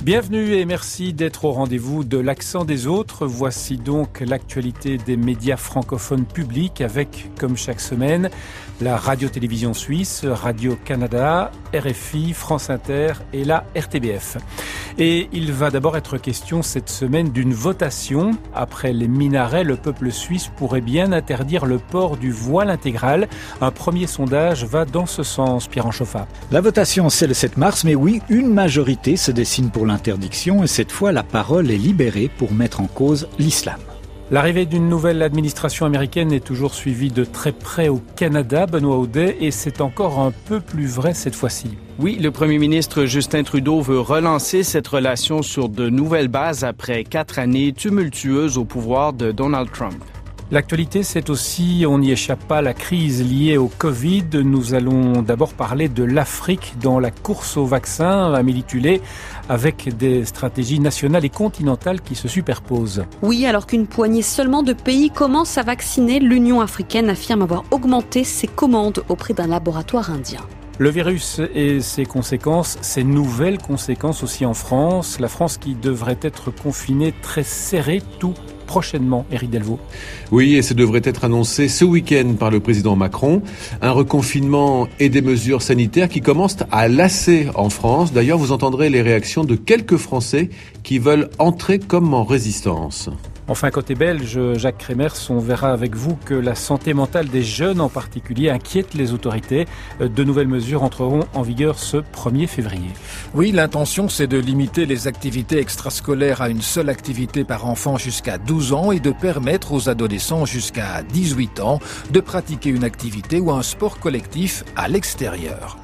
Bienvenue et merci d'être au rendez-vous de l'Accent des autres. Voici donc l'actualité des médias francophones publics avec, comme chaque semaine, la Radio-Télévision Suisse, Radio-Canada, RFI, France Inter et la RTBF. Et il va d'abord être question cette semaine d'une votation. Après les minarets, le peuple suisse pourrait bien interdire le port du voile intégral. Un premier sondage va dans ce sens, Pierre Anchoffa. La votation, c'est le 7 mars, mais oui, une majorité se dessine pour l'interdiction et cette fois, la parole est libérée pour mettre en cause l'islam. L'arrivée d'une nouvelle administration américaine est toujours suivie de très près au Canada, Benoît Audet, et c'est encore un peu plus vrai cette fois-ci. Oui, le premier ministre Justin Trudeau veut relancer cette relation sur de nouvelles bases après 4 années tumultueuses au pouvoir de Donald Trump. L'actualité, c'est aussi, on n'y échappe pas, la crise liée au Covid. Nous allons d'abord parler de l'Afrique dans la course au vaccin, Amélie Tullet, avec des stratégies nationales et continentales qui se superposent. Oui, alors qu'une poignée seulement de pays commence à vacciner, l'Union africaine affirme avoir augmenté ses commandes auprès d'un laboratoire indien. Le virus et ses conséquences, ses nouvelles conséquences aussi en France. La France qui devrait être confinée très serrée tout prochainement, Éric Delvaux. Oui, et ça devrait être annoncé ce week-end par le président Macron. Un reconfinement et des mesures sanitaires qui commencent à lasser en France. D'ailleurs, vous entendrez les réactions de quelques Français qui veulent entrer comme en résistance. Enfin, côté belge, Jacques Kremers, on verra avec vous que la santé mentale des jeunes en particulier inquiète les autorités. De nouvelles mesures entreront en vigueur ce 1er février. Oui, l'intention, c'est de limiter les activités extrascolaires à une seule activité par enfant jusqu'à 12 ans et de permettre aux adolescents jusqu'à 18 ans de pratiquer une activité ou un sport collectif à l'extérieur.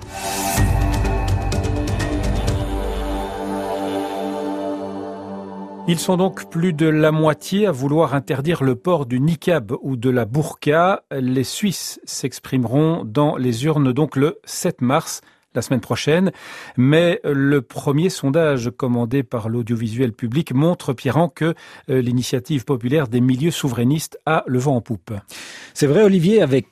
Ils sont donc plus de la moitié à vouloir interdire le port du niqab ou de la burqa. Les Suisses s'exprimeront dans les urnes donc le 7 mars. La semaine prochaine, mais le premier sondage commandé par l'audiovisuel public montre, Pierrand, que l'initiative populaire des milieux souverainistes a le vent en poupe. C'est vrai, Olivier, avec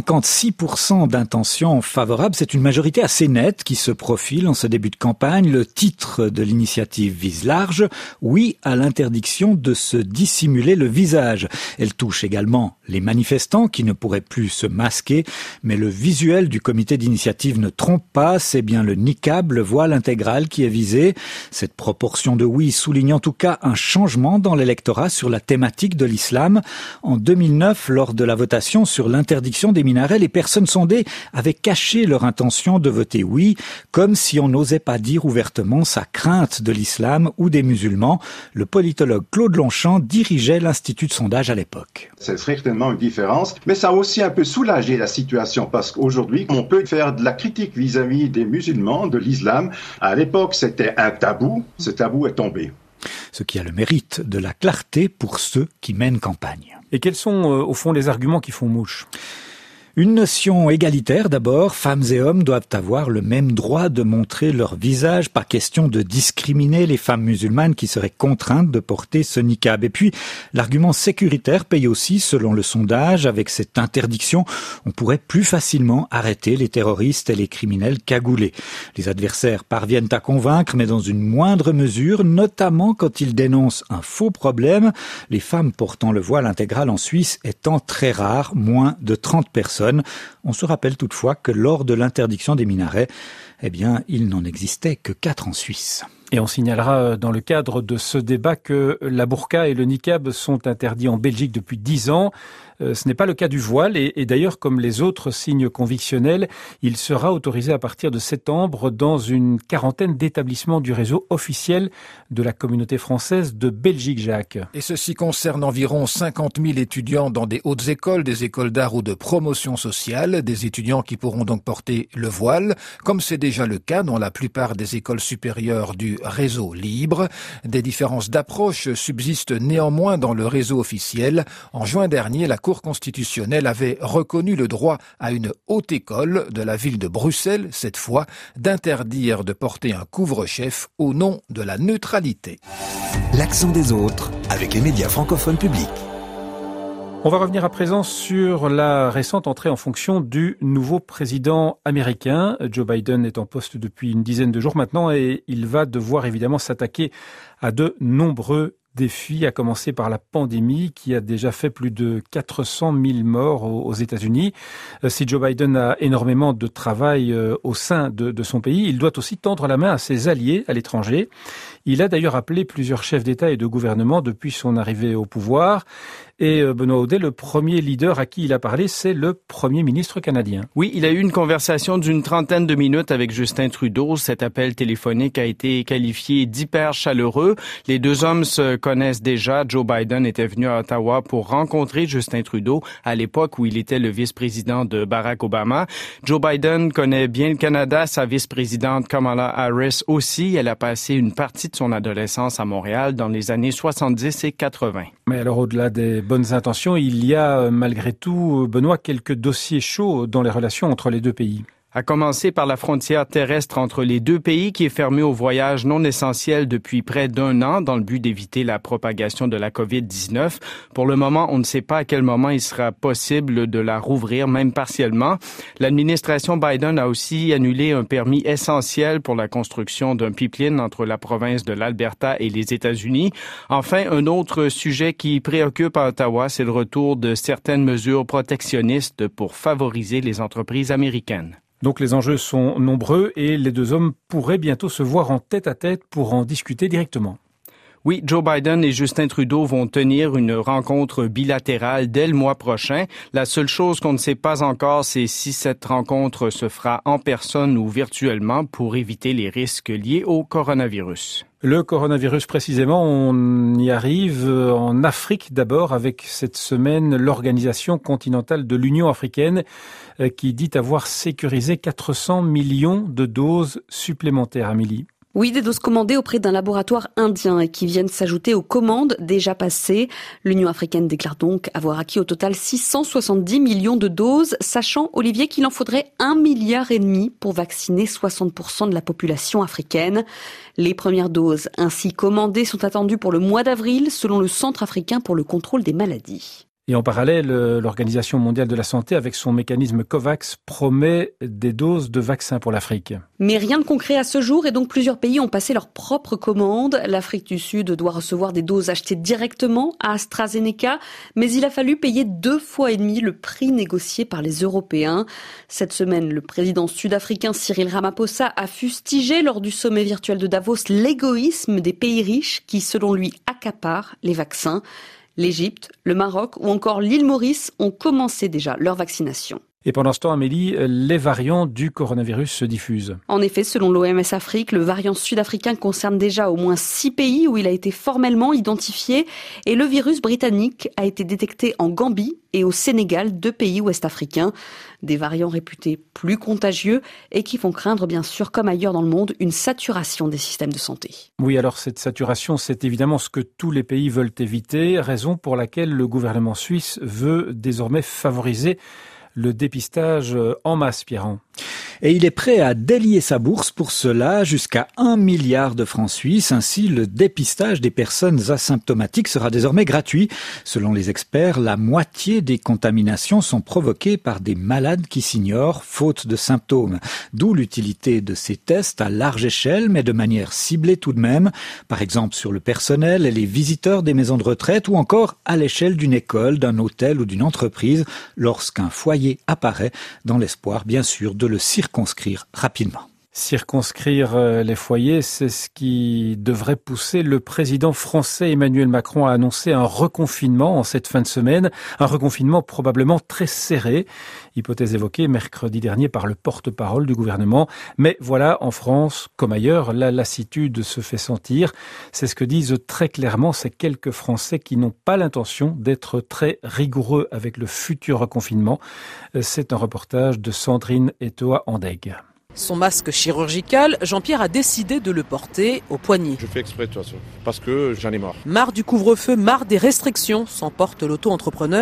56% d'intentions favorables, c'est une majorité assez nette qui se profile en ce début de campagne. Le titre de l'initiative vise large, oui à l'interdiction de se dissimuler le visage. Elle touche également les manifestants qui ne pourraient plus se masquer, mais le visuel du comité d'initiative ne trompe pas. C'est bien le niqab, le voile intégral qui est visé. Cette proportion de oui souligne en tout cas un changement dans l'électorat sur la thématique de l'islam. En 2009, lors de la votation sur l'interdiction des minarets, les personnes sondées avaient caché leur intention de voter oui, comme si on n'osait pas dire ouvertement sa crainte de l'islam ou des musulmans. Le politologue Claude Longchamp dirigeait l'institut de sondage à l'époque. C'est certainement une différence, mais ça a aussi un peu soulagé la situation parce qu'aujourd'hui, on peut faire de la critique vis-à-vis des musulmans, de l'islam. À l'époque, c'était un tabou. Ce tabou est tombé. Ce qui a le mérite de la clarté pour ceux qui mènent campagne. Et quels sont, au fond, les arguments qui font mouche ? Une notion égalitaire d'abord, femmes et hommes doivent avoir le même droit de montrer leur visage, pas question de discriminer les femmes musulmanes qui seraient contraintes de porter ce niqab. Et puis, l'argument sécuritaire paye aussi, selon le sondage, avec cette interdiction, on pourrait plus facilement arrêter les terroristes et les criminels cagoulés. Les adversaires parviennent à convaincre, mais dans une moindre mesure, notamment quand ils dénoncent un faux problème, les femmes portant le voile intégral en Suisse étant très rares, moins de 30 personnes. On se rappelle toutefois que lors de l'interdiction des minarets, il n'en existait que 4 en Suisse. Et on signalera dans le cadre de ce débat que la burqa et le niqab sont interdits en Belgique depuis 10 ans. Ce n'est pas le cas du voile et d'ailleurs, comme les autres signes convictionnels, il sera autorisé à partir de septembre dans une quarantaine d'établissements du réseau officiel de la communauté française de Belgique, Jacques. Et ceci concerne environ 50 000 étudiants dans des hautes écoles, des écoles d'art ou de promotion sociale, des étudiants qui pourront donc porter le voile, comme c'est déjà le cas dans la plupart des écoles supérieures du réseau libre. Des différences d'approche subsistent néanmoins dans le réseau officiel. En juin dernier, la Cour constitutionnelle avait reconnu le droit à une haute école de la ville de Bruxelles, cette fois, d'interdire de porter un couvre-chef au nom de la neutralité. L'accent des autres avec les médias francophones publics. On va revenir à présent sur la récente entrée en fonction du nouveau président américain. Joe Biden est en poste depuis une dizaine de jours maintenant et il va devoir évidemment s'attaquer à de nombreux défis, à commencer par la pandémie qui a déjà fait plus de 400 000 morts aux États-Unis. Si Joe Biden a énormément de travail au sein de son pays, il doit aussi tendre la main à ses alliés à l'étranger. Il a d'ailleurs appelé plusieurs chefs d'État et de gouvernement depuis son arrivée au pouvoir. Et Benoît Audet, le premier leader à qui il a parlé, c'est le Premier ministre canadien. Oui, il a eu une conversation d'une trentaine de minutes avec Justin Trudeau. Cet appel téléphonique a été qualifié d'hyper chaleureux. Les deux hommes se connaissent déjà. Joe Biden était venu à Ottawa pour rencontrer Justin Trudeau à l'époque où il était le vice-président de Barack Obama. Joe Biden connaît bien le Canada. Sa vice-présidente Kamala Harris aussi. Elle a passé une partie de son adolescence à Montréal dans les années 70 et 80. Mais alors, au-delà des bonnes intentions, il y a malgré tout, Benoît, quelques dossiers chauds dans les relations entre les deux pays. À commencer par la frontière terrestre entre les deux pays qui est fermée aux voyages non essentiels depuis près d'un an dans le but d'éviter la propagation de la COVID-19. Pour le moment, on ne sait pas à quel moment il sera possible de la rouvrir, même partiellement. L'administration Biden a aussi annulé un permis essentiel pour la construction d'un pipeline entre la province de l'Alberta et les États-Unis. Enfin, un autre sujet qui préoccupe à Ottawa, c'est le retour de certaines mesures protectionnistes pour favoriser les entreprises américaines. Donc les enjeux sont nombreux et les deux hommes pourraient bientôt se voir en tête-à-tête pour en discuter directement. Oui, Joe Biden et Justin Trudeau vont tenir une rencontre bilatérale dès le mois prochain. La seule chose qu'on ne sait pas encore, c'est si cette rencontre se fera en personne ou virtuellement pour éviter les risques liés au coronavirus. Le coronavirus, précisément, on y arrive en Afrique d'abord avec cette semaine l'Organisation continentale de l'Union africaine qui dit avoir sécurisé 400 millions de doses supplémentaires, Amélie. Oui, des doses commandées auprès d'un laboratoire indien et qui viennent s'ajouter aux commandes déjà passées. L'Union africaine déclare donc avoir acquis au total 670 millions de doses, sachant, Olivier, qu'il en faudrait 1,5 milliard pour vacciner 60% de la population africaine. Les premières doses ainsi commandées sont attendues pour le mois d'avril, selon le Centre africain pour le contrôle des maladies. Et en parallèle, l'Organisation mondiale de la santé, avec son mécanisme COVAX, promet des doses de vaccins pour l'Afrique. Mais rien de concret à ce jour et donc plusieurs pays ont passé leurs propres commandes. L'Afrique du Sud doit recevoir des doses achetées directement à AstraZeneca, mais il a fallu payer 2,5 fois le prix négocié par les Européens. Cette semaine, le président sud-africain Cyril Ramaphosa a fustigé lors du sommet virtuel de Davos l'égoïsme des pays riches qui, selon lui, accaparent les vaccins. L'Égypte, le Maroc ou encore l'île Maurice ont commencé déjà leur vaccination. Et pendant ce temps, Amélie, les variants du coronavirus se diffusent. En effet, selon l'OMS Afrique, le variant sud-africain concerne déjà au moins 6 pays où il a été formellement identifié et le virus britannique a été détecté en Gambie et au Sénégal, 2 pays ouest-africains. Des variants réputés plus contagieux et qui font craindre, bien sûr, comme ailleurs dans le monde, une saturation des systèmes de santé. Oui, alors cette saturation, c'est évidemment ce que tous les pays veulent éviter, raison pour laquelle le gouvernement suisse veut désormais favoriser le dépistage en masse, Pierrand. Et il est prêt à délier sa bourse pour cela, jusqu'à 1 milliard de francs suisses. Ainsi, le dépistage des personnes asymptomatiques sera désormais gratuit. Selon les experts, la moitié des contaminations sont provoquées par des malades qui s'ignorent, faute de symptômes. D'où l'utilité de ces tests à large échelle, mais de manière ciblée tout de même. Par exemple, sur le personnel et les visiteurs des maisons de retraite, ou encore à l'échelle d'une école, d'un hôtel ou d'une entreprise, lorsqu'un foyer apparaît, dans l'espoir, bien sûr, de le circonscrire rapidement. Circonscrire les foyers, c'est ce qui devrait pousser le président français Emmanuel Macron à annoncer un reconfinement en cette fin de semaine, un reconfinement probablement très serré, hypothèse évoquée mercredi dernier par le porte-parole du gouvernement. Mais voilà, en France, comme ailleurs, la lassitude se fait sentir. C'est ce que disent très clairement ces quelques Français qui n'ont pas l'intention d'être très rigoureux avec le futur reconfinement. C'est un reportage de Sandrine Etoa-Andeg. Son masque chirurgical, Jean-Pierre a décidé de le porter au poignet. Je fais exprès de toute façon, parce que j'en ai marre. Marre du couvre-feu, marre des restrictions, s'emporte l'auto-entrepreneur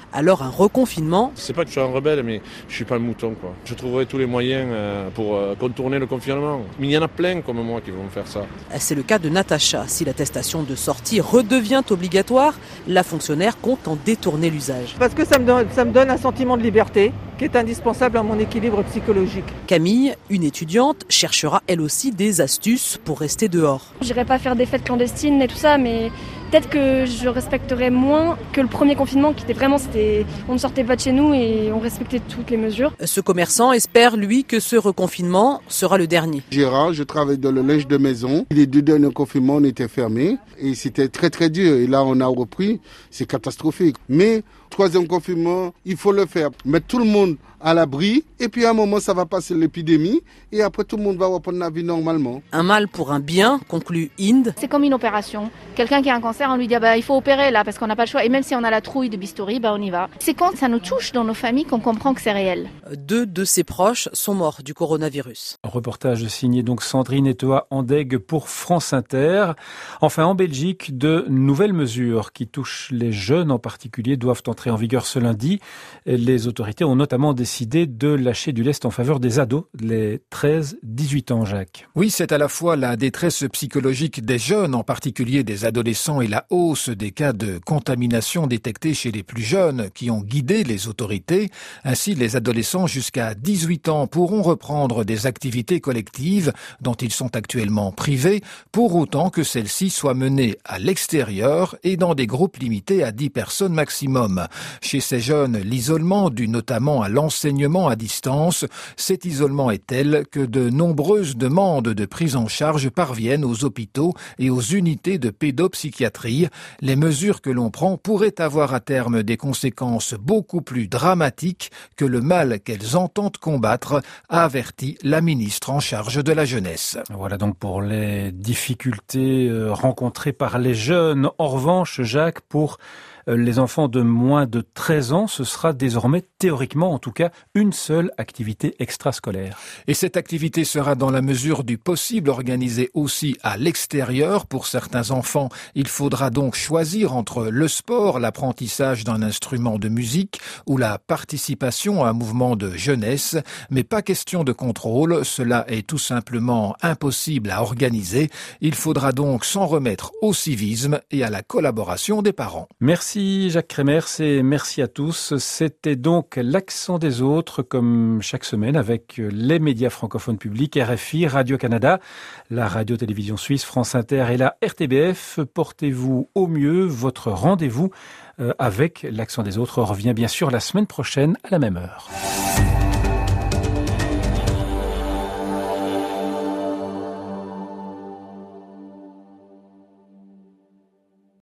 Alors un reconfinement. C'est pas que je suis un rebelle, mais je suis pas un mouton, quoi. Je trouverai tous les moyens pour contourner le confinement. Mais il y en a plein comme moi qui vont faire ça. C'est le cas de Natacha. Si l'attestation de sortie redevient obligatoire, la fonctionnaire compte en détourner l'usage. Parce que ça me donne un sentiment de liberté qui est indispensable à mon équilibre psychologique. Camille, une étudiante, cherchera elle aussi des astuces pour rester dehors. J'irai pas faire des fêtes clandestines et tout ça, mais peut-être que je respecterai moins que le premier confinement qui était vraiment, on ne sortait pas de chez nous et on respectait toutes les mesures. Ce commerçant espère, lui, que ce reconfinement sera le dernier. Gérard, je travaille dans le linge de maison. Les 2 derniers confinements, on était fermés et c'était très très dur. Et là, on a repris, c'est catastrophique. Mais 3e confinement, il faut le faire. Mettre tout le monde à l'abri et puis à un moment, ça va passer l'épidémie et après tout le monde va reprendre la vie normalement. Un mal pour un bien, conclut Inde. C'est comme une opération. Quelqu'un qui a un cancer, on lui dit il faut opérer là parce qu'on n'a pas le choix. Et même si on a la trouille de bistouri, on y va. C'est quand ça nous touche dans nos familles qu'on comprend que c'est réel. 2 de ses proches sont morts du coronavirus. Un reportage signé donc Sandrine Etoa-Andeg pour France Inter. Enfin, en Belgique, de nouvelles mesures qui touchent les jeunes en particulier doivent entrer en vigueur ce lundi. Les autorités ont notamment décidé de lâcher du lest en faveur des ados, les 13-18 ans, Jacques. Oui, c'est à la fois la détresse psychologique des jeunes, en particulier des adolescents, et la hausse des cas de contamination détectés chez les plus jeunes qui ont guidé les autorités. Ainsi, les adolescents jusqu'à 18 ans pourront reprendre des activités collectives dont ils sont actuellement privés, pour autant que celles-ci soient menées à l'extérieur et dans des groupes limités à 10 personnes maximum. Chez ces jeunes, l'isolement dû notamment à l'enseignement à distance, cet isolement est tel que de nombreuses demandes de prise en charge parviennent aux hôpitaux et aux unités de pédopsychiatrie. Les mesures que l'on prend pourraient avoir à terme des conséquences beaucoup plus dramatiques que le mal qu'elles entendent combattre, a averti la ministre en charge de la jeunesse. Voilà donc pour les difficultés rencontrées par les jeunes. En revanche, Jacques, pour les enfants de moins de 13 ans, ce sera désormais, théoriquement en tout cas, une seule activité extrascolaire. Et cette activité sera dans la mesure du possible organisée aussi à l'extérieur. Pour certains enfants, il faudra donc choisir entre le sport, l'apprentissage d'un instrument de musique ou la participation à un mouvement de jeunesse. Mais pas question de contrôle, cela est tout simplement impossible à organiser. Il faudra donc s'en remettre au civisme et à la collaboration des parents. Merci Jacques Kremers et merci à tous. C'était donc l'accent des autres comme chaque semaine avec les médias francophones publics, RFI, Radio-Canada, la radio-télévision suisse, France Inter et la RTBF. Portez-vous au mieux. Votre rendez-vous avec l'accent des autres revient bien sûr la semaine prochaine à la même heure.